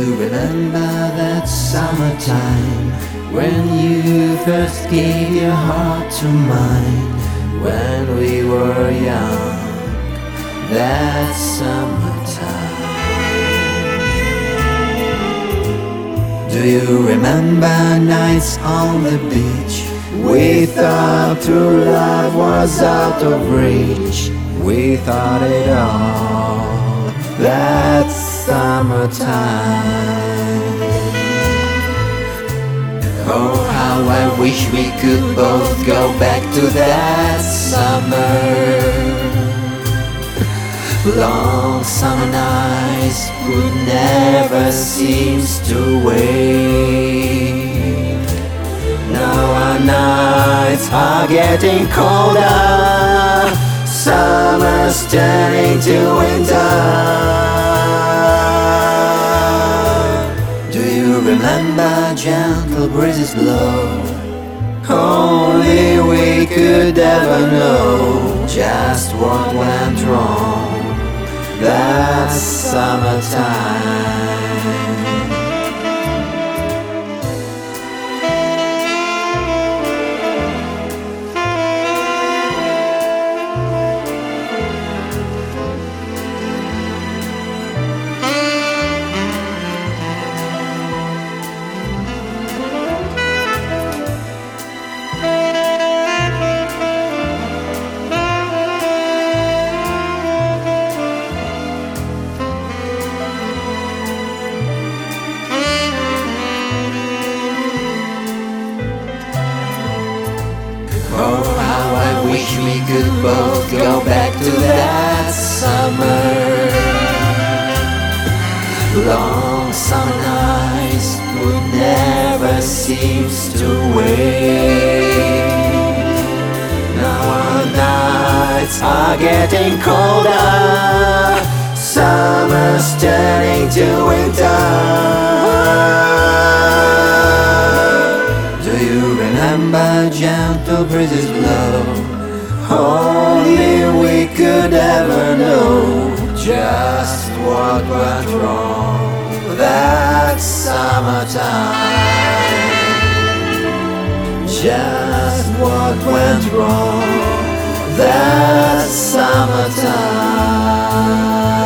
you remember that summertime when you first gave your heart to mine? When we were young, that summertime. Do you remember nights on the beach? We thought true love was out of reach. We thought it all, that summertime. Oh, how I wish we could both go back to that summer. Long summer nights would never seems to wait. Now our nights are getting colder, summer's turning to winter. Do you remember gentle breezes blow? Only we could ever know just what went wrong that summertime. Oh, how I wish we could both go back to that summer. Long summer nights would never seems to wait. Now our nights are getting colder, summer's turning to winter. Remember gentle breezes blow. Only we could ever know just what went wrong that summertime. Just what went wrong that summertime.